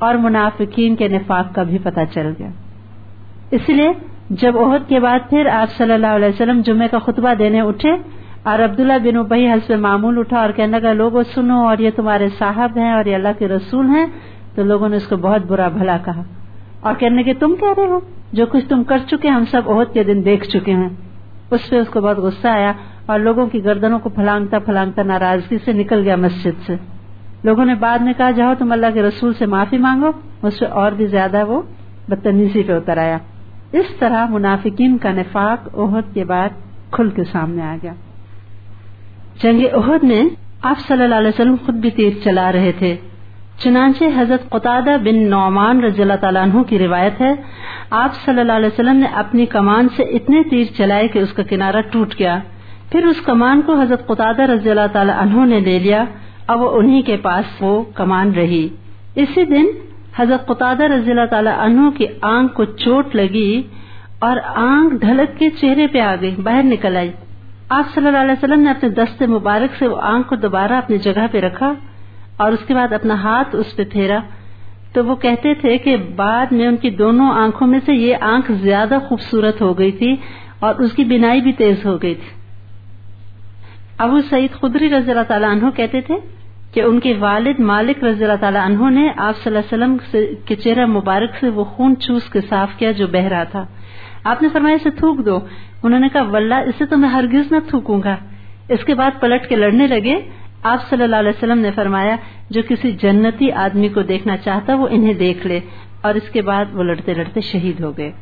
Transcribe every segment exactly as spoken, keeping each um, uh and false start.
اور منافقین کے نفاق کا بھی پتہ چل گیا. اس لیے جب احد کے بعد پھر آپ صلی اللہ علیہ وسلم جمعے کا خطبہ دینے اٹھے اور عبداللہ بن ابی حسب معمول اٹھا اور کہنے لگا لوگوں سنو اور یہ تمہارے صاحب ہیں اور یہ اللہ کے رسول ہیں، تو لوگوں نے اس کو بہت برا بھلا کہا اور کہنے لگے تم کہہ رہے ہو جو کچھ تم کر چکے ہم سب احد کے دن دیکھ چکے ہیں. اس پہ اس کو بہت غصہ آیا اور لوگوں کی گردنوں کو پھلانگتا پھلانگتا ناراضگی سے نکل گیا مسجد سے. لوگوں نے بعد میں کہا جاؤ تم اللہ کے رسول سے معافی مانگو. اس سے اور بھی زیادہ وہ بدتمیزی پہ اتر آیا. اس طرح منافقین کا نفاق احد کے بعد کھل کے سامنے آ گیا. جنگ احد میں آپ صلی اللہ علیہ وسلم خود بھی تیر چلا رہے تھے. چنانچہ حضرت قتادہ بن نعمان رضی اللہ تعالیٰ عنہ کی روایت ہے آپ صلی اللہ علیہ وسلم نے اپنی کمان سے اتنے تیر چلائے کہ اس کا کنارہ ٹوٹ گیا. پھر اس کمان کو حضرت قتادہ رضی اللہ تعالیٰ عنہ نے لے لیا اور وہ انہی کے پاس وہ کمان رہی. اسی دن حضرت قتادہ رضی اللہ تعالیٰ عنہ کی آنکھ کو چوٹ لگی اور آنکھ ڈھلک کے چہرے پہ آ گئی، باہر نکل آئی. آپ صلی اللہ علیہ وسلم نے اپنے دست مبارک سے وہ آنکھ کو دوبارہ اپنی جگہ پہ رکھا اور اس کے بعد اپنا ہاتھ اس پہ پھیرا. تو وہ کہتے تھے کہ بعد میں ان کی دونوں آنکھوں میں سے یہ آنکھ زیادہ خوبصورت ہو گئی تھی اور اس کی بینائی بھی تیز ہو گئی تھی. ابو سعید خدری رضی اللہ تعالیٰ عنہ کہتے تھے کہ ان کے والد مالک رضی اللہ تعالیٰ عنہ نے آپ صلی اللہ علیہ وسلم کے چہرہ مبارک سے وہ خون چوس کے صاف کیا جو بہ رہا تھا. آپ نے فرمایا اسے تھوک دو. انہوں نے کہا واللہ اسے تو میں ہرگز نہ تھوکوں گا. اس کے بعد پلٹ کے لڑنے لگے. آپ صلی اللہ علیہ وسلم نے فرمایا جو کسی جنتی آدمی کو دیکھنا چاہتا وہ انہیں دیکھ لے، اور اس کے بعد وہ لڑتے لڑتے شہید ہو گئے.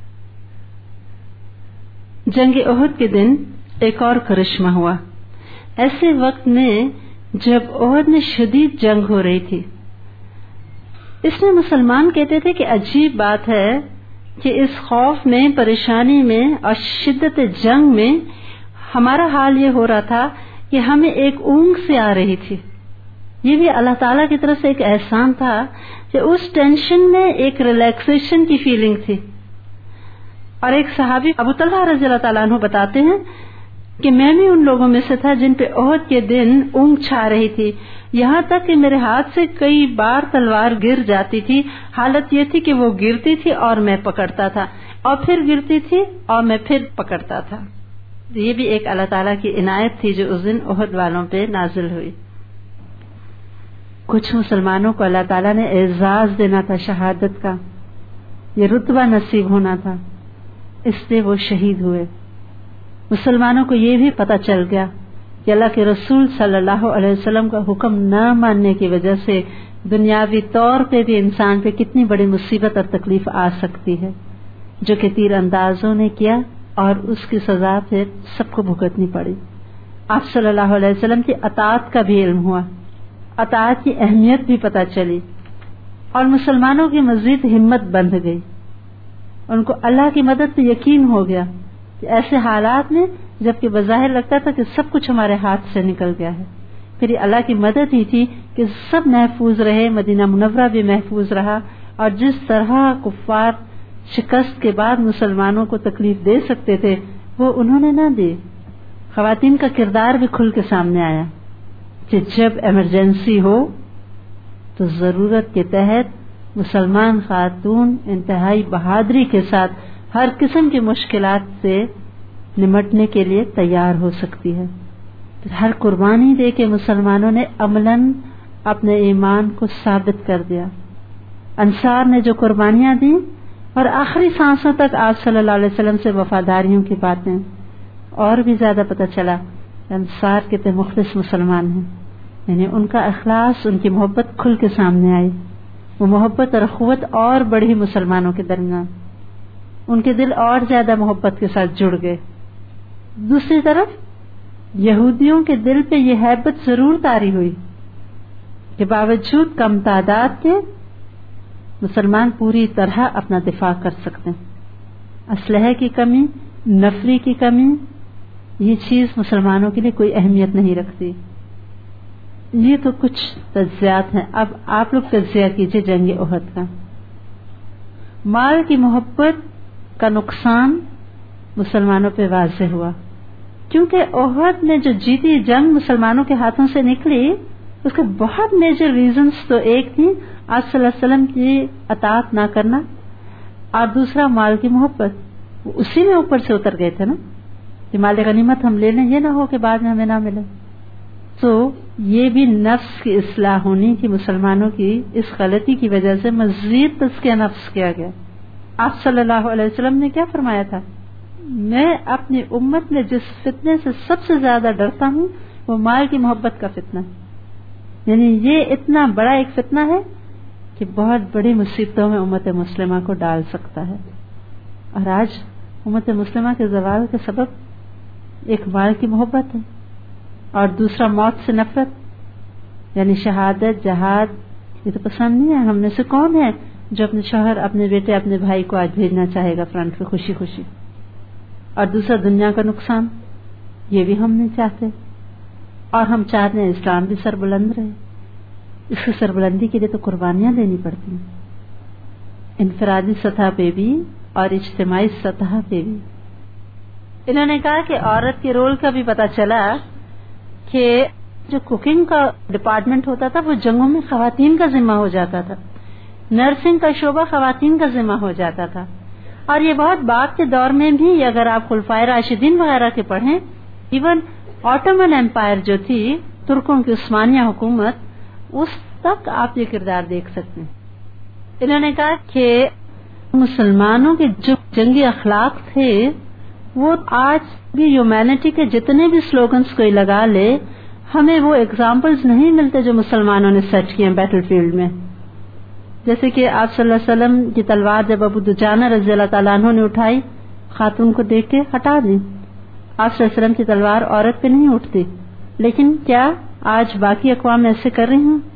جنگ احد کے دن ایک اور کرشمہ ہوا. ایسے وقت میں جب احد میں شدید جنگ ہو رہی تھی، اس میں مسلمان کہتے تھے کہ عجیب بات ہے کہ اس خوف میں، پریشانی میں اور شدت جنگ میں ہمارا حال یہ ہو رہا تھا کہ ہمیں ایک اونگ سے آ رہی تھی. یہ بھی اللہ تعالیٰ کی طرف سے ایک احسان تھا کہ اس ٹینشن میں ایک ریلیکسیشن کی فیلنگ تھی. اور ایک صحابی ابو طلحہ رضی اللہ تعالیٰ عنہ بتاتے ہیں کہ میں بھی ان لوگوں میں سے تھا جن پہ احد کے دن اونگ چھا رہی تھی، یہاں تک کہ میرے ہاتھ سے کئی بار تلوار گر جاتی تھی. حالت یہ تھی کہ وہ گرتی تھی اور میں پکڑتا تھا، اور پھر گرتی تھی اور میں پھر پکڑتا تھا. یہ بھی ایک اللہ تعالیٰ کی عنایت تھی جو اس دن احد والوں پہ نازل ہوئی. کچھ مسلمانوں کو اللہ تعالیٰ نے اعزاز دینا تھا، شہادت کا یہ رتبہ نصیب ہونا تھا، اس لیے وہ شہید ہوئے. مسلمانوں کو یہ بھی پتہ چل گیا کہ اللہ کے رسول صلی اللہ علیہ وسلم کا حکم نہ ماننے کی وجہ سے دنیاوی طور پہ بھی انسان پہ کتنی بڑی مصیبت اور تکلیف آ سکتی ہے، جو کہ تیر اندازوں نے کیا اور اس کی سزا پھر سب کو بھگتنی پڑی. آپ صلی اللہ علیہ وسلم کی اطاعت کا بھی علم ہوا، اطاعت کی اہمیت بھی پتہ چلی، اور مسلمانوں کی مزید ہمت بندھ گئی. ان کو اللہ کی مدد سے یقین ہو گیا کہ ایسے حالات میں جبکہ بظاہر لگتا تھا کہ سب کچھ ہمارے ہاتھ سے نکل گیا ہے، پھر یہ اللہ کی مدد ہی تھی کہ سب محفوظ رہے، مدینہ منورہ بھی محفوظ رہا. اور جس طرح کفار شکست کے بعد مسلمانوں کو تکلیف دے سکتے تھے وہ انہوں نے نہ دی. خواتین کا کردار بھی کھل کے سامنے آیا کہ جب ایمرجنسی ہو تو ضرورت کے تحت مسلمان خاتون انتہائی بہادری کے ساتھ ہر قسم کی مشکلات سے نمٹنے کے لیے تیار ہو سکتی ہے. ہر قربانی دے کے مسلمانوں نے عملاً اپنے ایمان کو ثابت کر دیا. انصار نے جو قربانیاں دی اور آخری سانسوں تک آپ صلی اللہ علیہ وسلم سے وفاداریوں کی باتیں، اور بھی زیادہ پتہ چلا انصار کتنے مخلص مسلمان ہیں. یعنی ان کا اخلاص، ان کی محبت کھل کے سامنے آئی. وہ محبت اور اخوت اور بڑھی مسلمانوں کے درمیان، ان کے دل اور زیادہ محبت کے ساتھ جڑ گئے. دوسری طرف یہودیوں کے دل پہ یہ ہیبت ضرور طاری ہوئی کہ باوجود کم تعداد کے مسلمان پوری طرح اپنا دفاع کر سکتے ہیں. اسلحے کی کمی، نفری کی کمی، یہ چیز مسلمانوں کے لیے کوئی اہمیت نہیں رکھتی. یہ تو کچھ تجزیات ہیں. اب آپ لوگ تجزیہ کیجئے جنگ احد کا. مال کی محبت کا نقصان مسلمانوں پہ واضح ہوا، کیونکہ احد میں جو جیتی جنگ مسلمانوں کے ہاتھوں سے نکلی اس کے بہت میجر ریزنز تو ایک تھی آپ صلی اللہ علیہ وسلم کی اطاعت نہ کرنا، اور دوسرا مال کی محبت، اسی میں اوپر سے اتر گئے تھے نا کہ مال غنیمت ہم لے لیں، یہ نہ ہو کہ بعد میں ہمیں نہ ملے. تو یہ بھی نفس کی اصلاح ہونی تھی مسلمانوں کی، اس غلطی کی وجہ سے مزید تزکیہ نفس کیا گیا. آپ صلی اللہ علیہ وسلم نے کیا فرمایا تھا؟ میں اپنی امت میں جس فتنے سے سب سے زیادہ ڈرتا ہوں وہ مال کی محبت کا فتنہ، یعنی یہ اتنا بڑا ایک فتنہ ہے کہ بہت بڑی مصیبتوں میں امت مسلمہ کو ڈال سکتا ہے. اور آج امت مسلمہ کے زوال کا سبب ایک مال کی محبت ہے، اور دوسرا موت سے نفرت، یعنی شہادت، جہاد یہ تو پسند نہیں ہے. ہم میں سے کون ہے جو اپنے شوہر، اپنے بیٹے، اپنے بھائی کو آج بھیجنا چاہے گا فرنٹ پہ خوشی خوشی؟ اور دوسرا دنیا کا نقصان، یہ بھی ہم نہیں چاہتے. اور ہم چاہتے ہیں اسلام بھی سربلند رہے. اس کی سربلندی کے لیے تو قربانیاں دینی پڑتی ہیں، انفرادی سطح پہ بھی اور اجتماعی سطح پہ بھی. انہوں نے کہا کہ عورت کے رول کا بھی پتہ چلا کہ جو کوکنگ کا ڈپارٹمنٹ ہوتا تھا وہ جنگوں میں خواتین کا ذمہ ہو جاتا تھا، نرسنگ کا شعبہ خواتین کا ذمہ ہو جاتا تھا. اور یہ بہت بعد کے دور میں بھی، اگر آپ خلفائے راشدین وغیرہ کے پڑھیں، ایون آٹومن امپائر جو تھی، ترکوں کی عثمانیہ حکومت، اس تک آپ یہ کردار دیکھ سکتے ہیں. انہوں نے کہا کہ مسلمانوں کے جو جنگی اخلاق تھے وہ آج بھی ہیومینٹی کے جتنے بھی سلوگنز کوئی لگا لے، ہمیں وہ ایگزامپلز نہیں ملتے جو مسلمانوں نے سیٹ کیے ہیں بیٹل فیلڈ میں. جیسے کہ آپ صلی اللہ علیہ وسلم کی تلوار جب ابو دجانہ رضی اللہ تعالیٰ عنہ نے اٹھائی، خاتون کو دیکھ کے ہٹا دی. آپ صلی اللہ علیہ وسلم کی تلوار عورت پہ نہیں اٹھتی، لیکن کیا آج باقی اقوام ایسے کر رہی ہیں؟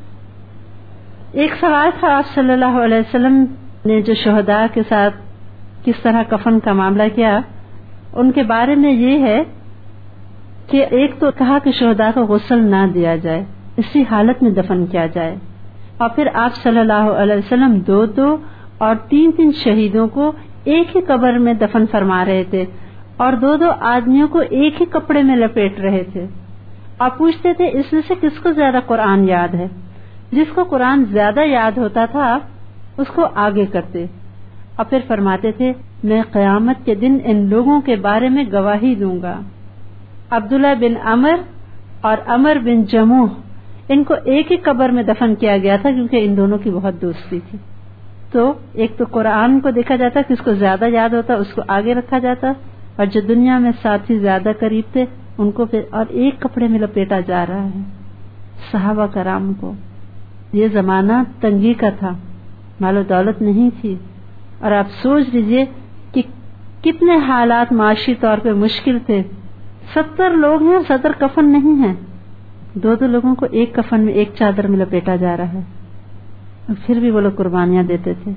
ایک سوال تھا، آپ صلی اللہ علیہ وسلم نے جو شہداء کے ساتھ کس طرح کفن کا معاملہ کیا، ان کے بارے میں یہ ہے کہ ایک تو کہا کہ شہداء کو غسل نہ دیا جائے، اسی حالت میں دفن کیا جائے. اور پھر آپ صلی اللہ علیہ وسلم دو دو اور تین تین شہیدوں کو ایک ہی قبر میں دفن فرما رہے تھے، اور دو دو آدمیوں کو ایک ہی کپڑے میں لپیٹ رہے تھے. اور پوچھتے تھے اس میں سے کس کو زیادہ قرآن یاد ہے؟ جس کو قرآن زیادہ یاد ہوتا تھا اس کو آگے کرتے. اور پھر فرماتے تھے میں قیامت کے دن ان لوگوں کے بارے میں گواہی دوں گا. عبداللہ بن عمر اور عمر بن جموح، ان کو ایک ہی قبر میں دفن کیا گیا تھا کیونکہ ان دونوں کی بہت دوستی تھی. تو ایک تو قرآن کو دیکھا جاتا، کس کو زیادہ یاد ہوتا اس کو آگے رکھا جاتا، اور جو دنیا میں ساتھی زیادہ قریب تھے ان کو پھر اور ایک کپڑے میں لپیٹا جا رہا ہے. صحابہ کرام کو یہ زمانہ تنگی کا تھا، مال و دولت نہیں تھی، اور آپ سوچ لیجئے کہ کتنے حالات معاشی طور پہ مشکل تھے. ستر لوگ ہیں، ستر کفن نہیں ہیں، دو دو لوگوں کو ایک کفن میں ایک چادر میں لپیٹا جا رہا ہے، اور پھر بھی وہ لوگ قربانیاں دیتے تھے.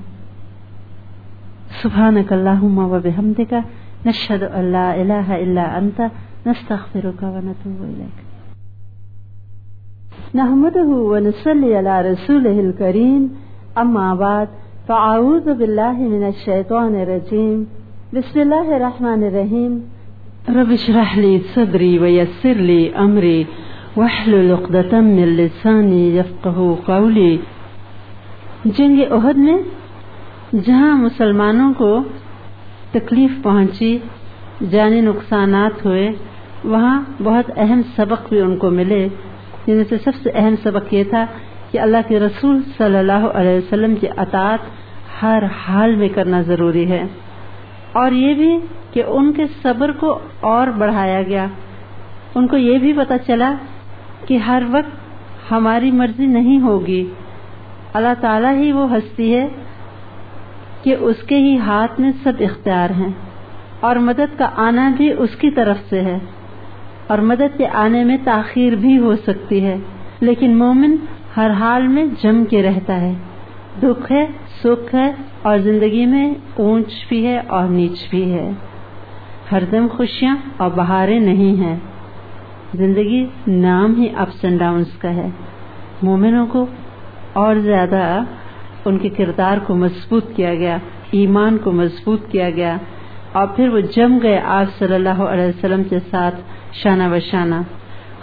سبحانک اللہم و بحمدک، نشہد ان لا الہ الا انت، نستغفرک و نتوب الیک. نحمدہ و نصلی علی رسولہ الکریم، اما بعد فاعوذ باللہ من الشیطان الرجیم. بسم اللہ الرحمن الرحیم. رب اشرح لی صدری ویسر لی امری واحلل عقدۃ من لسانی یفقہوا قولی. جنگ احد میں جہاں مسلمانوں کو تکلیف پہنچی، جانی نقصانات ہوئے، وہاں بہت اہم سبق بھی ان کو ملے، جن میں سے سب سے اہم سبق یہ تھا کہ اللہ کے رسول صلی اللہ علیہ وسلم کی اطاعت ہر حال میں کرنا ضروری ہے. اور یہ بھی کہ ان کے صبر کو اور بڑھایا گیا. ان کو یہ بھی پتہ چلا کہ ہر وقت ہماری مرضی نہیں ہوگی، اللہ تعالیٰ ہی وہ ہستی ہے کہ اس کے ہی ہاتھ میں سب اختیار ہیں، اور مدد کا آنا بھی اس کی طرف سے ہے، اور مدد کے آنے میں تاخیر بھی ہو سکتی ہے، لیکن مومن ہر حال میں جم کے رہتا ہے. دکھ ہے، سکھ ہے، اور زندگی میں اونچ بھی ہے اور نیچ بھی ہے. ہر دم خوشیاں اور بہاریں نہیں ہیں، زندگی نام ہی اپس اینڈ ڈاؤنز کا ہے. مومنوں کو اور زیادہ ان کے کردار کو مضبوط کیا گیا، ایمان کو مضبوط کیا گیا، اور پھر وہ جم گئے آپ صلی اللہ علیہ وسلم کے ساتھ شانہ بشانہ.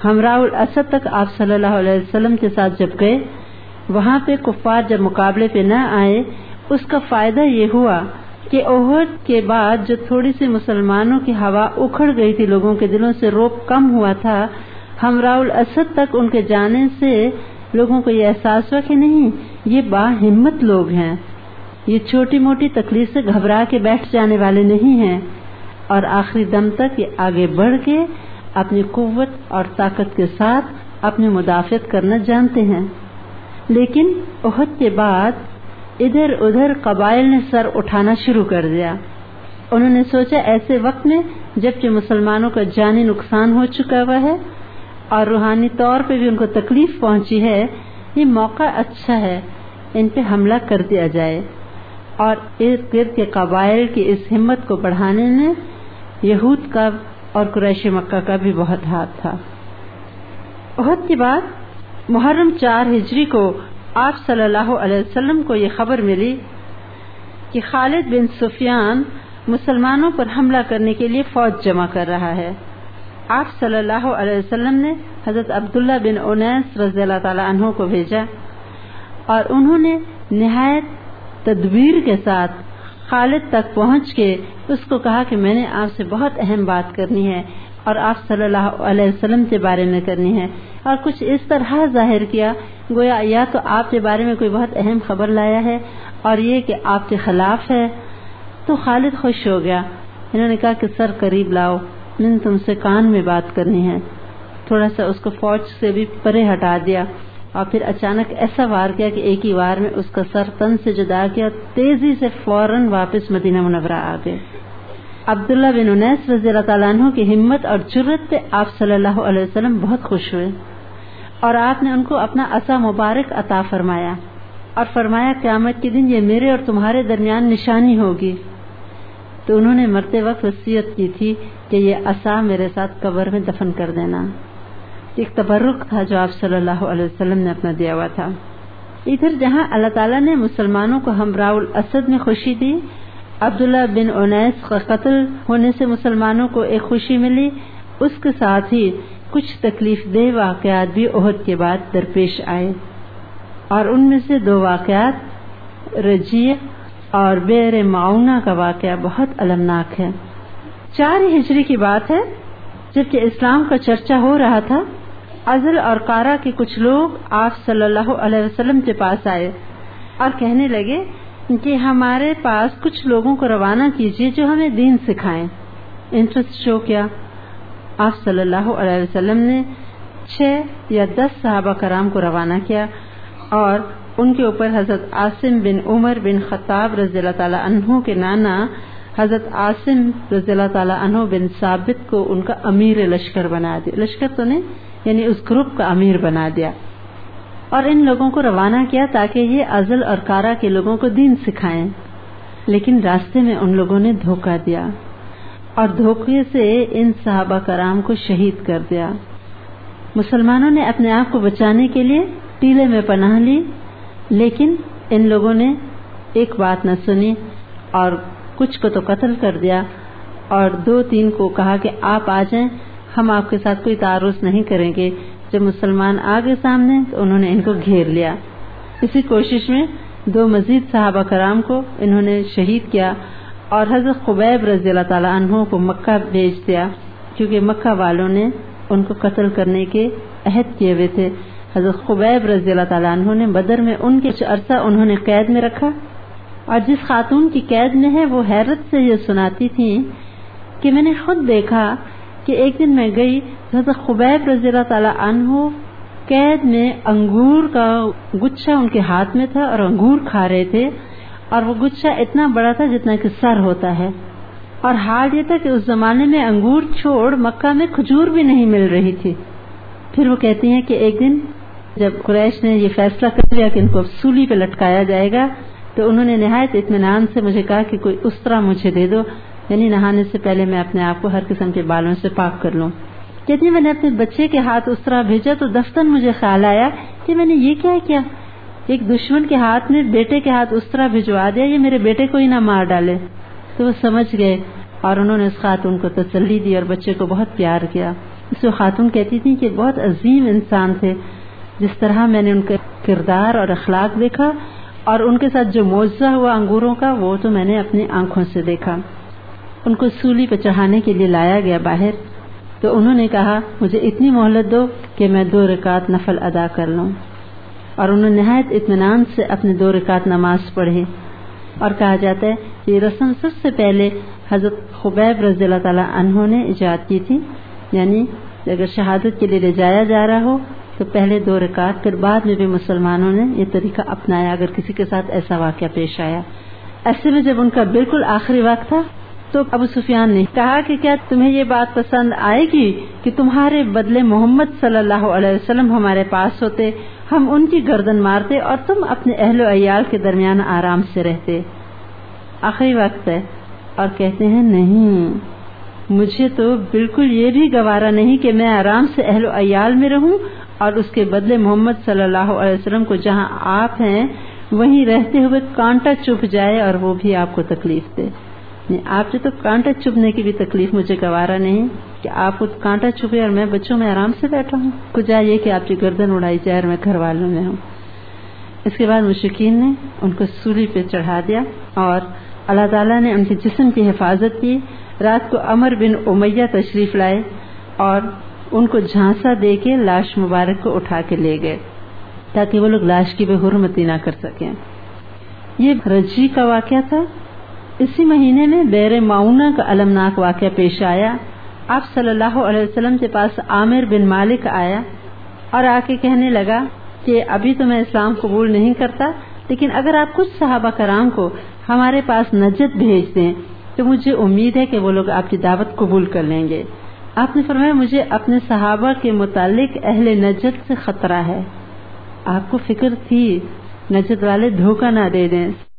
ہمراہ الاسد تک آپ صلی اللہ علیہ وسلم کے ساتھ جب گئے، وہاں پہ کفار جب مقابلے پہ نہ آئے، اس کا فائدہ یہ ہوا کہ احد کے بعد جو تھوڑی سی مسلمانوں کی ہوا اکھڑ گئی تھی، لوگوں کے دلوں سے رعب کم ہوا تھا، ہمراہ الاسد تک ان کے جانے سے لوگوں کو یہ احساس ہوا کہ نہیں، یہ با ہمت لوگ ہیں، یہ چھوٹی موٹی تکلیف سے گھبرا کے بیٹھ جانے والے نہیں ہیں، اور آخری دم تک یہ آگے بڑھ کے اپنی قوت اور طاقت کے ساتھ اپنی مدافعت کرنا جانتے ہیں۔ لیکن احد کے بعد ادھر ادھر قبائل نے سر اٹھانا شروع کر دیا۔ انہوں نے سوچا ایسے وقت میں جبکہ مسلمانوں کا جانی نقصان ہو چکا ہوا ہے اور روحانی طور پہ بھی ان کو تکلیف پہنچی ہے، یہ موقع اچھا ہے، ان پہ حملہ کر دیا جائے۔ اور ارد گرد کے قبائل کی اس ہمت کو بڑھانے میں یہود کا اور قریش مکہ کا بھی بہت ہاتھ تھا۔ احد کے بعد محرم چار ہجری کو آپ صلی اللہ علیہ وسلم کو یہ خبر ملی کہ خالد بن سفیان مسلمانوں پر حملہ کرنے کے لیے فوج جمع کر رہا ہے۔ آپ صلی اللہ علیہ وسلم نے حضرت عبداللہ بن انیس رضی اللہ تعالی عنہ کو بھیجا اور انہوں نے نہایت تدبیر کے ساتھ خالد تک پہنچ کے اس کو کہا کہ میں نے آپ سے بہت اہم بات کرنی ہے اور آپ صلی اللہ علیہ وسلم کے بارے میں کرنی ہے، اور کچھ اس طرح ظاہر کیا گویا یا تو آپ کے بارے میں کوئی بہت اہم خبر لایا ہے اور یہ کہ آپ کے خلاف ہے۔ تو خالد خوش ہو گیا، انہوں نے کہا کہ سر قریب لاؤ، میں نے تم سے کان میں بات کرنی ہے۔ تھوڑا سا اس کو فوج سے بھی پرے ہٹا دیا اور پھر اچانک ایسا وار کیا کہ ایک ہی وار میں اس کا سر تن سے جدا کیا، تیزی سے فوراً واپس مدینہ منورہ آ گئے۔ عبداللہ بن انیس رضی اللہ تعالیٰ عنہ کی ہمت اور جرت پہ آپ صلی اللہ علیہ وسلم بہت خوش ہوئے اور آپ نے ان کو اپنا عصا مبارک عطا فرمایا اور فرمایا قیامت کے دن یہ میرے اور تمہارے درمیان نشانی ہوگی۔ تو انہوں نے مرتے وقت وصیت کی تھی کہ یہ عصا میرے ساتھ قبر میں دفن کر دینا۔ ایک تبرک تھا جو آپ صلی اللہ علیہ وسلم نے اپنا دیا ہوا تھا۔ ادھر جہاں اللہ تعالیٰ نے مسلمانوں کو ہمراہ الاسد میں خوشی دی، عبداللہ بن انیس کا قتل ہونے سے مسلمانوں کو ایک خوشی ملی، اس کے ساتھ ہی کچھ تکلیف دہ واقعات بھی احد کے بعد درپیش آئے، اور ان میں سے دو واقعات رجیع اور بئر معونہ کا واقعہ بہت المناک ہے۔ چار ہجری کی بات ہے، جبکہ اسلام کا چرچا ہو رہا تھا، ازل اور قارا کے کچھ لوگ آپ صلی اللہ علیہ وسلم کے پاس آئے اور کہنے لگے کہ ہمارے پاس کچھ لوگوں کو روانہ کیجیے جو ہمیں دین سکھائیں۔ انٹرسٹ شو کیا، آپ صلی اللہ علیہ وسلم نے چھ یا دس صحابہ کرام کو روانہ کیا اور ان کے اوپر حضرت عاصم بن عمر بن خطاب رضی اللہ تعالی عنہ کے نانا حضرت عاصم رضی اللہ تعالی عنہ بن ثابت کو ان کا امیر لشکر بنا دیا، لشکر تو نہیں یعنی اس گروپ کا امیر بنا دیا، اور ان لوگوں کو روانہ کیا تاکہ یہ ازل اور کارا کے لوگوں کو دین سکھائیں۔ لیکن راستے میں ان لوگوں نے دھوکہ دیا اور دھوکے سے ان صحابہ کرام کو شہید کر دیا۔ مسلمانوں نے اپنے آپ کو بچانے کے لیے ٹیلے میں پناہ لی، لیکن ان لوگوں نے ایک بات نہ سنی اور کچھ کو تو قتل کر دیا اور دو تین کو کہا کہ آپ آ جائیں، ہم آپ کے ساتھ کوئی تعارض نہیں کریں گے۔ جب مسلمان آگے سامنے تو انہوں نے ان کو گھیر لیا۔ اسی کوشش میں دو مزید صحابہ کرام کو انہوں نے شہید کیا اور حضرت خبیب رضی اللہ تعالیٰ عنہ کو مکہ بھیج دیا، کیونکہ مکہ والوں نے ان کو قتل کرنے کے عہد کیے ہوئے تھے۔ حضرت خبیب رضی اللہ تعالیٰ عنہ نے بدر میں ان کے کچھ عرصہ انہوں نے قید میں رکھا، اور جس خاتون کی قید میں ہے وہ حیرت سے یہ سناتی تھی کہ میں نے خود دیکھا کہ ایک دن میں گئی، حضرت خبیب رضی اللہ تعالیٰ عنہ قید میں انگور کا گچھا ان کے ہاتھ میں تھا اور انگور کھا رہے تھے، اور وہ گچھا اتنا بڑا تھا جتنا کہ سر ہوتا ہے، اور حال یہ تھا کہ اس زمانے میں انگور چھوڑ مکہ میں کھجور بھی نہیں مل رہی تھی۔ پھر وہ کہتی ہیں کہ ایک دن جب قریش نے یہ فیصلہ کر لیا کہ ان کو سولی پہ لٹکایا جائے گا، تو انہوں نے نہایت اطمینان سے مجھے کہا کہ کوئی استرا مجھے دے دو، یعنی نہانے سے پہلے میں اپنے آپ کو ہر قسم کے بالوں سے پاک کر لوں۔ کہتی میں نے اپنے بچے کے ہاتھ استرا بھیجا تو دفتن مجھے خیال آیا کہ میں نے یہ کیا کیا، ایک دشمن کے ہاتھ میں بیٹے کے ہاتھ استرا بھجوا دیا، یہ میرے بیٹے کو ہی نہ مار ڈالے۔ تو وہ سمجھ گئے اور انہوں نے اس خاتون کو تسلی دی اور بچے کو بہت پیار کیا۔ اس خاتون کہتی تھی کہ بہت عظیم انسان تھے، جس طرح میں نے ان کا کردار اور اخلاق دیکھا اور ان کے ساتھ جو معجزہ ہوا انگوروں کا، وہ تو میں نے اپنی آنکھوں سے دیکھا۔ ان کو سولی پہ چڑھانے کے لیے لایا گیا باہر، تو انہوں نے کہا مجھے اتنی مہلت دو کہ میں دو رکعت نفل ادا کر لوں، اور انہوں نے نہایت اطمینان سے اپنے دو رکعت نماز پڑھی۔ اور کہا جاتا ہے کہ یہ رسم سب سے پہلے حضرت خبیب رضی اللہ تعالیٰ عنہ نے ایجاد کی تھی، یعنی اگر شہادت کے لیے لے جایا جا رہا ہو تو پہلے دو رکعت، پھر بعد میں بھی مسلمانوں نے یہ طریقہ اپنایا اگر کسی کے ساتھ ایسا واقعہ پیش آیا۔ ایسے میں جب ان کا بالکل آخری وقت تھا تو ابو سفیان نے کہا کہ کیا تمہیں یہ بات پسند آئے گی کہ تمہارے بدلے محمد صلی اللہ علیہ وسلم ہمارے پاس ہوتے، ہم ان کی گردن مارتے اور تم اپنے اہل و عیال کے درمیان آرام سے رہتے۔ آخری وقت ہے اور کہتے ہیں نہیں، مجھے تو بالکل یہ بھی گوارا نہیں کہ میں آرام سے اہل و عیال میں رہوں اور اس کے بدلے محمد صلی اللہ علیہ وسلم کو جہاں آپ ہیں وہیں رہتے ہوئے کانٹا چبھ جائے اور وہ بھی آپ کو تکلیف دے۔ آپ سے تو کانٹا چبھنے کی بھی تکلیف مجھے گوارا نہیں کہ آپ کو کانٹا چبھے اور میں بچوں میں آرام سے بیٹھا ہوں، کجا یہ کہ آپ کی گردن اڑائی جائے اور میں گھر والوں میں ہوں۔ اس کے بعد مشرکین نے ان کو سولی پہ چڑھا دیا اور اللہ تعالیٰ نے ان کے جسم کی حفاظت کی۔ رات کو عمر بن امیہ تشریف لائے اور ان کو جھانسا دے کے لاش مبارک کو اٹھا کے لے گئے تاکہ وہ لوگ لاش کی بے حرمتی نہ کر سکیں۔ یہ رجی کا واقعہ تھا۔ اسی مہینے میں بیر معونہ کا المناک واقعہ پیش آیا۔ آپ صلی اللہ علیہ وسلم کے پاس عامر بن مالک آیا اور آ کے کہنے لگا کہ ابھی تو میں اسلام قبول نہیں کرتا، لیکن اگر آپ کچھ صحابہ کرام کو ہمارے پاس نجد بھیج دیں تو مجھے امید ہے کہ وہ لوگ آپ کی دعوت قبول کر لیں گے۔ آپ نے فرمایا مجھے اپنے صحابہ کے متعلق اہل نجد سے خطرہ ہے۔ آپ کو فکر تھی نجد والے دھوکہ نہ دے دیں۔